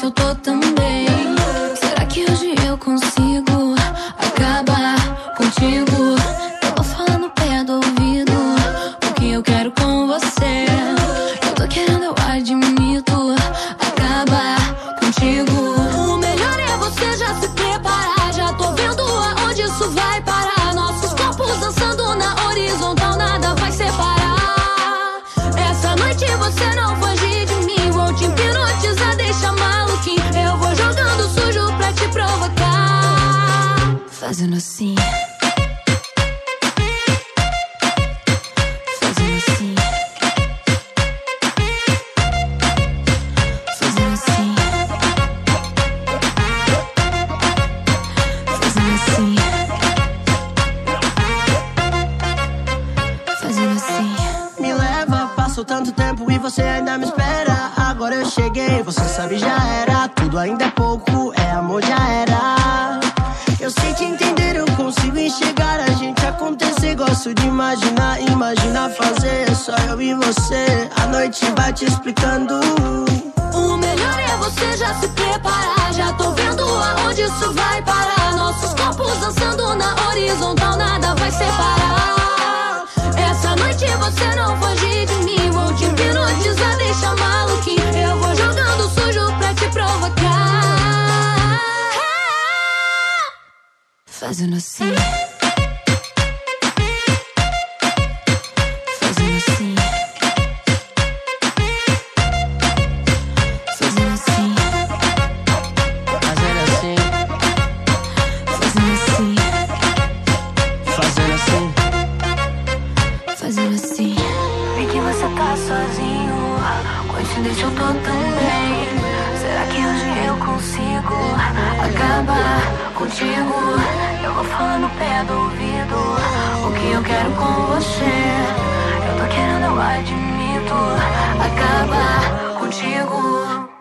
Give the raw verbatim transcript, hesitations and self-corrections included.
se eu tô também. Será que hoje eu consigo acabar contigo? Eu vou falar no pé do ouvido o que eu quero com você. Eu tô querendo, eu admito, acabar contigo. O melhor é você já se preparar. Já tô vendo aonde isso vai parar. Nossos corpos dançando na horizontal, nada vai separar. Essa noite você não foge de mim. Vou te hipnotizar, deixa maluquinho. Eu vou jogando sujo pra te provocar, fazendo assim, fazendo assim, fazendo assim, fazendo assim, fazendo assim. Me leva, passou tanto tempo e você ainda me espera. Agora eu cheguei, você sabe já era. Tudo ainda é pouco, é amor já era. Eu sei te entender, eu consigo enxergar a gente acontecer. Gosto de imaginar, imaginar fazer só eu e você. A noite vai te explicando. O melhor é você já se preparar. Já tô vendo aonde isso vai parar. Nossos corpos dançando na horizontal, nada vai separar. Essa noite você não foge de mim. Vou te hipnotizar, deixa maluquinho. Eu vou jogando sujo pra te provocar, fazendo assim, fazendo assim, fazendo assim, Fazendo assim, fazendo assim, fazendo assim. fazendo assim. Vi que você tá sozinho, coincidência eu tô também. Será que hoje eu consigo acabar contigo? Eu vou falar no pé do ouvido o que eu quero com você. Eu tô querendo, eu admito, acabar contigo.